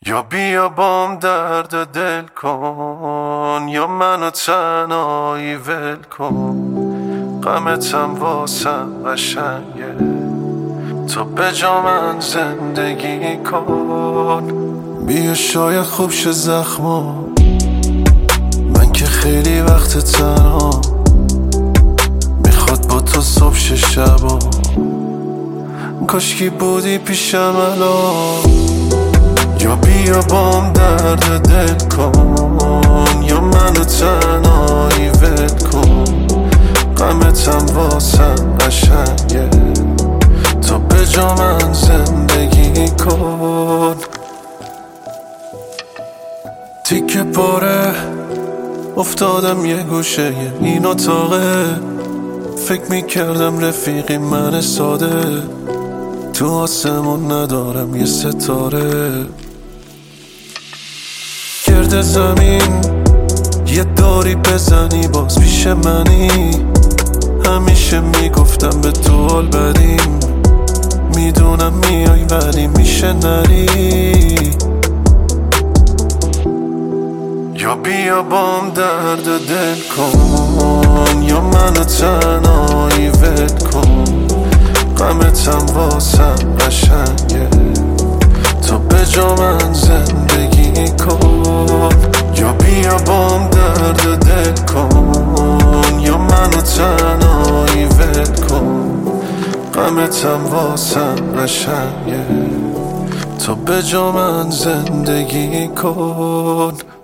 یا بیا بام درد دل کن، یا منو تنهایی ول کن. غمتم واسم قشنگه، تو به جا من زندگی کن. بیا شاید خوب شه زخما، من که خیلی وقت تنها، میخواد با تو صبح شه شبا. کاشکی بودی پیشم الان. یا بیا بام درد دل کن، یا منو تنهایی ول کن. غمتم واسم قشنگه، تو به جا من زندگی کن. تیکه پاره افتادم یه گوشه این اتاقه، فکر میکردم رفیقی من ساده، تو آسمون ندارم یه ستاره. گرد زمین یه داری بزنی باز پیش منی، همیشه میگفتم به تو حال بدیم، میدونم میای ولی میشه نری. یا بیا بام درد دل کن، یا منو تنهایی ول کن. غمتم واسم قشنگه، تو به جا من زندگی کن. یا بیا بام درد دل کن، یا منو تنهایی ول کن. غمتم واسم قشنگه، تو به جا من زندگی کن.